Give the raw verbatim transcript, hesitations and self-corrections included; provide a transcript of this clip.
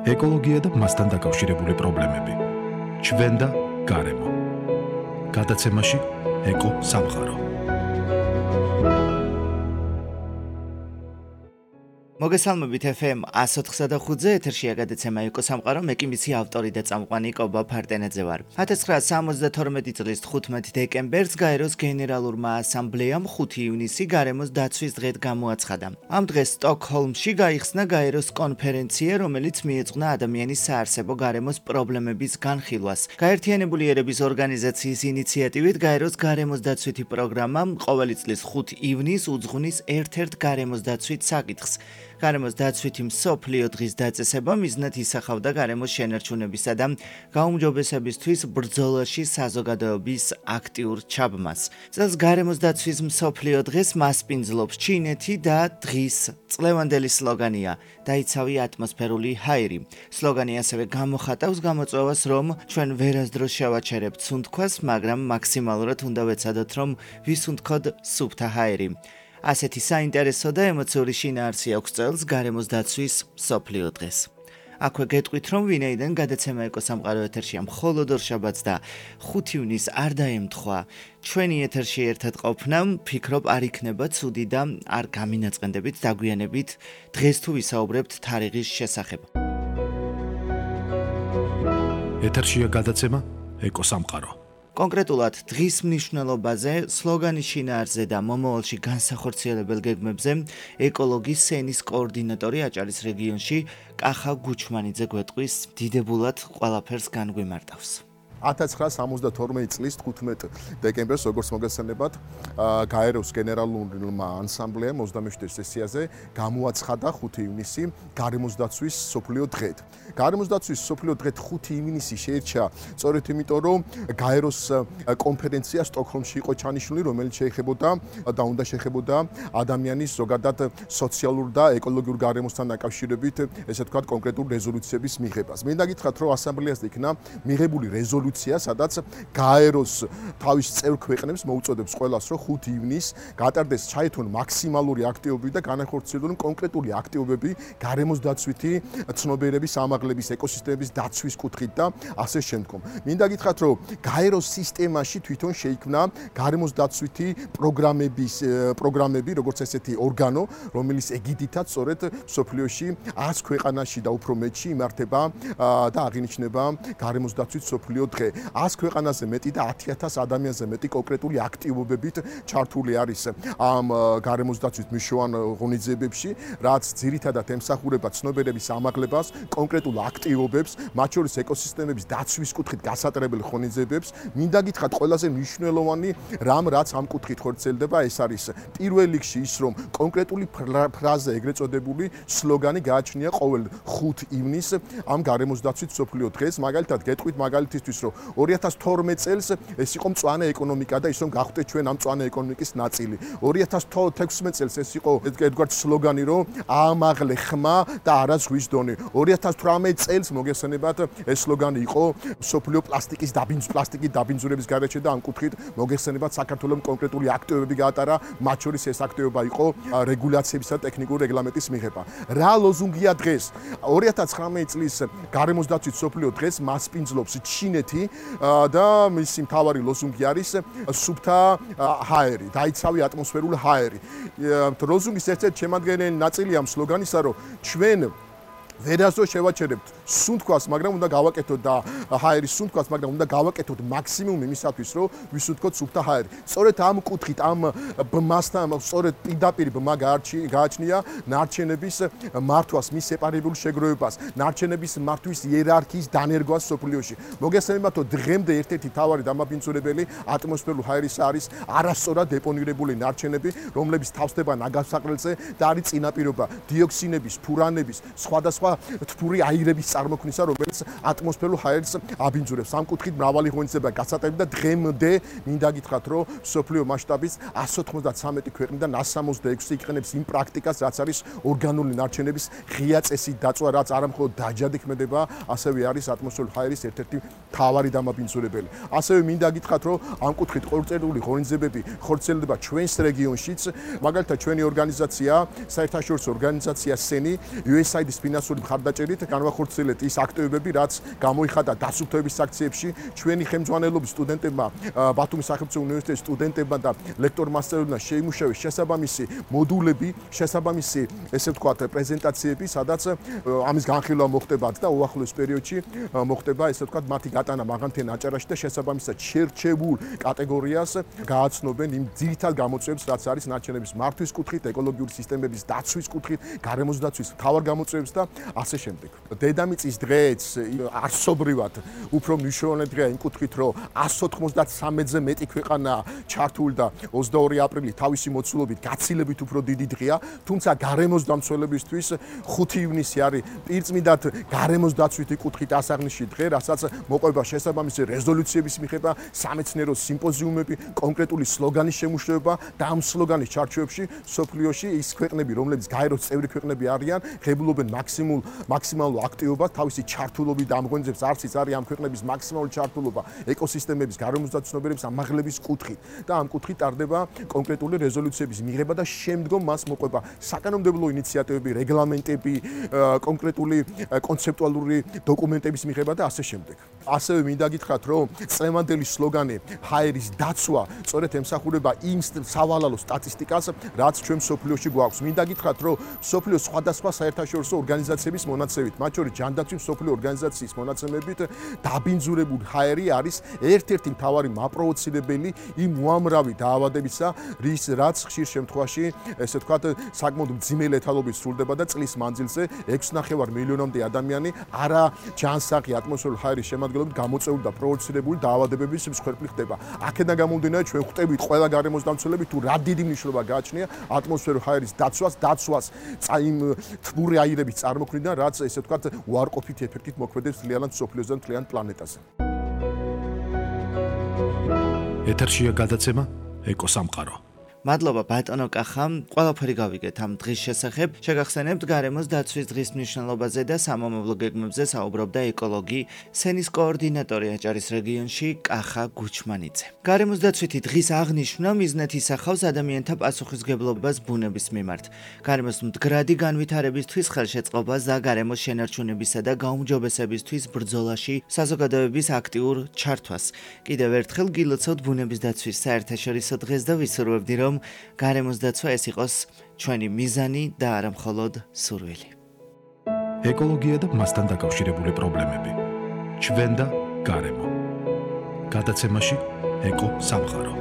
ეკოლოგია და მასთან დაკავშირებული პრობლემები. ჩვენ და გარემო. გადაცემაში ეკო სამყარო. მოგესალმებით ეფ ემ one oh four და ხუთზე ეთერშია გადაცემა ეკო სამყარო, მე კი მისი ავტორი და წამყვანი კობა ფარტენაძე ვარ. one thousand nine hundred seventy-two წლის ხუთმეტი დეკემბერს გაეროს გენერალურმა ასამბლეამ ხუთი ივნისი გარემოს დაცვის დღედ გამოაცხადა. ამ დღეს სტოკჰოლმში გაიხსნა გაეროს კონფერენცია, რომელიც მიეძღვნა ადამიანის საარსებო გარემოს პრობლემების განხილვას. გაერთიანებული ერების ორგანიზაციის ინიციატივით გაეროს გარემოს დაცვითი პროგრამა ყოველი წლის ხუთი ივნისს უძღვნის ერთ-ერთ გარემოს დაცვით საკითხს. გარემოს დაცვითი მსოფლიო დღის დაწესება მიზნად ისახავდა გარემოს შენარჩუნებისა და გაუმჯობესებისთვის ბრძოლაში საზოგადოების აქტიურ ჩაბმას. წელს გარემოს დაცვის მსოფლიო დღეს მასპინძლობს ჩინეთი და დღის წლევანდელი სლოგანია დაიცავი ატმოსფერული ჰაერი. სლოგანი ასევე გამოხატავს გამოწვევას, რომ ჩვენ ვერასდროს შევაჩერებთ სუნთქვას, მაგრამ მაქსიმალურად უნდა ვეცადოთ, რომ ვისუნთქოთ სუფთა ჰაერი. ასეთი საინტერესო და ემოციური შინაარსი აქვს წელს გარემოს დაცვის მსოფლიო დღეს. აქვე გეტყვით, რომ ვინაიდან გადაცემა ეკო სამყარო ეთერშია მხოლოდ ორშაბათს და ხუთი ივნისს არ დაემთხვა ჩვენი ეთერში ერთად ყოფნა, ვფიქრობ არ იქნება ცუდი და არ გამინაწყენდებით დაგვიანებით დღეს თუ ვისაუბრებთ თარიღის შესახებ. ეთერშია გადაცემა ეკო სამყარო. კონკრეტულად დღის მნიშვნელობაზე, სლოგანის შინაარსზე და მომავალში განსახორციელებელ გეგმებზე ეკოლოგის სენის კოორდინატორი აჭარის რეგიონში კახა გუჩმანიძე გვეტყვის, დიდებულად ყველაფერს განგვიმარტავს. one thousand nine hundred seventy-two წლის ხუთმეტი დეკემბერს, როგორც მოგესალმებათ, გაეროს გენერალურმა ასამბლეამ ოცდამეშვიდე სესიაზე გამოაცხადა ხუთი ივნისი გარემოს დაცვის მსოფლიო დღედ. გარემოს დაცვის მსოფლიო დღედ ხუთი ივნისი შეირჩა სწორედ იმიტომ, რომ გაეროს კონფერენცია სტოკჰოლმში იყო ჩანიშნული, რომელიც შეეხებოდა და უნდა შეეხებოდა ადამიანის ზოგადად სოციალურ და ეკოლოგიურ გარემოსთან დაკავშირებით, ესე ვთქვათ, კონკრეტულ რეზოლუციების მიღებას. მინდა გითხრათ, რომ ასამბლეას იქნა მიღებული რეზოლუცია, სადაც გაეროს თავის წევრ ქვეყნებს მოუწოდებს ყველას, რომ ხუთი ივნისს გატარდეს ჩაითვალონ მაქსიმალური აქტივობები და განახორციელონ კონკრეტული აქტივობები გარემოს დაცვითი ცნობიერების ამაღლების, ეკოსისტემების დაცვის კუთხით და ასე შემდგომ. მინდა გითხრათ, რომ გაეროს სისტემაში თვითონ შეიქმნა გარემოს დაცვითი პროგრამების პროგრამები, როგორც ესეთი ორგანო, რომელიც ეგიდითაც სწორედ მსოფლიოში ას ქვეყანაში და უფრო მეტში იმართება და აღინიშნება გარემოს დაცვის მსოფლიო დღე. ას ქვეყანაზე მეტი და ათი ათას ადამიანზე მეტი კონკრეტული აქტივობებით ჩართული არის ამ გარემოს დაცვის მნიშვნელოვან ღონისძიებებში, რაც ძირითადად ემსახურება ცნობიერების ამაღლებას, კონკრეტულ აქტივობებს, მათ შორის ეკოსისტემების დაცვის კუთხით გასატრებელ ღონისძიებებს. მინდა გითხრათ, ყველაზე მნიშვნელოვანი რამ, რაც ამ კუთხით ხორციელდება, ეს არის პირველ რიგში ის, რომ კონკრეტული ფრაზა, ეგრეთ წოდებული სლოგანი გააჩნია ყოველ ხუთი ივნისს ამ გარემოს დაცვის მსოფლიო დღეს. მაგალითად, გეტყვით მაგალითისთვის, რომ ორი ათას თორმეტ წელს ეს იყო მწვანე ეკონომიკა და ის რომ გავხდეთ ჩვენ ამ მწვანე ეკონომიკის ნაწილი. ორი ათას თექვსმეტ წელს ეს იყო ერთგვარი სლოგანი, რომ აამაღლე ხმა და არა ზღვის დონე. ორი ათას თვრამეტ წელს მოგესალმებათ, ეს სლოგანი იყო მსოფლიო პლასტიკის დაბინძ პლასტიკის დაბინძურების გარეშე და ამ კუთხით მოგესალმებათ, საქართველოს კონკრეტული აქტივობები გაატარა, მათ შორის ეს აქტივობა იყო რეგულაციებისა და ტექნიკური რეგლამენტის მიღება. რა ლოზუნგია დღეს? ორი ათას ცხრამეტ წლის გარემოს დაცვის მსოფლიო დღეს მასპინძლობს ჩინეთი და მისი მთავარი ლოზუნგი არის სუფთა ჰაერი, დაიცავი ატმოსფერული ჰაერი. ლოზუნგის ერთ-ერთი შემადგენელი ნაწილია ამ სლოგანისა, რომ ჩვენ ვერასდროს შევაჩერებთ სუნთქვას, მაგრამ უნდა გავაკეთოთ და ჰაერის სუნთქვას, მაგრამ უნდა გავაკეთოთ მაქსიმუმი იმისათვის, რომ ვისუნთქოთ სუფთა ჰაერი. სწორედ ამ კუთხით, ამ ბმასთან, სწორედ პირდაპირ ბმა გააჩნია ნარჩენების მართვას, მის სეპარებულ შეგროვებას, ნარჩენების მართვის იერარქიის დანერგვას სოფლიოში. მოგესალმებათო, დღემდე ერთ-ერთი მთავარი დამაბინძურებელი ატმოსფერული ჰაერის არის არასწორად დეპონირებული ნარჩენები, რომლებიც თავსდება ნაგავსაყრელზე და არის წინაპირობა დიოქსინების, ფურანების, სხვადასხვა თბური აირების წარმოქმნისა, რომელიც ატმოსფერულ ჰაერს აბინძურებს. ამ კუთხით მრავალი ღონისძიება გასატარდა და დღემდე მინდა გითხრათ, რომ მსოფლიო მასშტაბით one seventy-three ქვეყნიდან one sixty-six იყენებს იმ პრაქტიკას, რაც არის ორგანული ნარჩენების ღია წესით დაწვა, რაც არა მხოლოდ დაჯადიქმედება, ასევე არის ატმოსფერული ჰაერის ერთ-ერთი მთავარი დამაბინძურებელი. ასევე მინდა გითხრათ, რომ ამ კუთხით ყოველწლიური ღონისძიებები ხორციელდება ჩვენს რეგიონშიც, მაგალითად ჩვენი ორგანიზაცია, საერთაშორისო ორგანიზაცია სენი, იუ ეს აი დის ფინანსური მხარდაჭერით განახორციელებს მივახსენეთ ის აქტივობები, რაც გამოიხატა დასუფთავების აქციებში ჩვენი ხელმძღვანელობის სტუდენტებმა, ბათუმის სახელმწიფო უნივერსიტეტის სტუდენტებმა და ლექტორ-მასწავლებლებმა შეიმუშავეს შესაბამისი მოდულები, შესაბამისი ესე ვთქვათ პრეზენტაციები, სადაც ამის განხილვა მოხდება და უახლოეს პერიოდში მოხდება ესე ვთქვათ მათი გატანა მაღალმთიან აჭარაში და შესაბამისად შერჩებულ კატეგორიას გააცნობენ იმ ძირითად გამოწვევებს, რაც არის ნარჩენების მართვის კუთხით, ეკოლოგიური სისტემების დაცვის კუთხით, გარემოს დაცვის მთავარ გამოწვევებს და ასე შემდეგ. დედამიწის დღეც არსობრივად უფრო მნიშვნელოვანი დღეა იმ კუთხით, რომ εκατს ოთხმოცდათრამეტზე მეტი ქვეყანა ჩართული და ოცდაორი აპრილი თავისი მოცულობით გაცილებით უფრო დიდი დღეა, თუმცა გარემოს დამცველებისთვის ხუთი ივნისი არის პირწმიდად გარემოს დაცვითი კუთხით ასაღნიში დღე, რასაც მოყვება შესაბამისი რეზოლუციების მიღება, სამეცნიერო სიმპოზიუმები, კონკრეტული სლოგანის შემუშავება და ამ სლოგანის ჩარჩოებში სოფლიოში ის ქვეყნები, რომლებიც გაეროს წევრი ქვეყნები არიან, ღებულობენ მაქსიმალურ მაქსიმალურ აქტივობას, თავისი ჩართულობით დამღონიძებს არც ის არის ამ ქვეყნების მაქსიმალური ჩართულობა ეკოსისტემების გარემოს დაცვის ცნობიერების ამაღლების კუთხით და ამ კუთხით ტარდება კონკრეტული რეზოლუციების მიღება და შემდგომ მას მოყვება საკანონმდებლო ინიციატივები, რეგლამენტები, კონკრეტული კონცეპტუალური დოკუმენტების მიღება და ასე შემდეგ. ასევე მინდა გითხრათ, რომ წლევანდელი სლოგანი ჰაერის დაცვა სწორედ ემსახურება იმ სავალალო სტატისტიკას, რაც ჩვენ სოფლიოში გვაქვს. მინდა გითხრათ, რომ სოფლიოს სხვადასხვა საერთაშორისო ორგანიზაციების მონაცემებით, მათ შორის ჯანდაცვის სოფლიო ორგანიზაციის მონაცემებით, დაბინძურებული ჰაერი არის ერთ-ერთი მთავარი მაპროვოცირებელი იმ უამრავი დაავადებისა, რის რაც ხშირ შემთხვევაში, ესე ვთქვათ, საკმაოდ მძიმე ლეთალობით სრულდება და წლის მანძილზე ექვსი ნახევარ მილიონამდე ადამიანი არა ჯანსაღი ატმოსფერული ჰაერის შემადგენლობით გამოწვეული და პროვოცირებული დაავადებების მსხვერპლი ხდება. აქედან გამომდინარე, ჩვენ ხვდებით ყველა გარემოს დამცველები თუ რა დიდი მნიშვნელობა გააჩნია ატმოსფერული ჰაერის დაცვას, დაცვას იმ თბური აირების წარმოქმნიდან, რაც ესე ვთქვათ, უარყოფითი ეფექტით მოქმედებს მთლიანად სოფლიოზე და მთლიან პლანეტაზე. ეთერშია გადაცემა ეკოსამყარო. მადლობა ბატონო კახამ, ყველაფერი გავიგეთ ამ დღის შესახებ. შეგახსენებთ გარემოს დაცვის დღის მნიშვნელობაზე და სამომავლო გეგმებზე საუბრობდა ეკოლოგი, სენის კოორდინატორი აჭარის რეგიონში კახა გუჩმანიძე. გარემოს დაცვითი დღის აღნიშვნა მიზნად ისახავს ადამიანთა პასუხისმგებლობას ბუნების მიმართ. გარემოს მდგრადი განვითარებისთვის ხელშეწყობას და გარემოს შენარჩუნებისა და გაუმჯობესებისთვის ბრძოლაში საზოგადოების აქტიურ ჩართვას. კიდევ ერთხელ გილოცავთ ბუნების დაცვის საერთაშორისო დღეს და ვისურვებდი, რომ გარემოს დაცვა ეს იყოს ჩვენი მიზანი და არა მხოლოდ სურვილი. ეკოლოგია და მასთან დაკავშირებული პრობლემები. ჩვენ და გარემო. გადაცემაში ეკო სამყარო.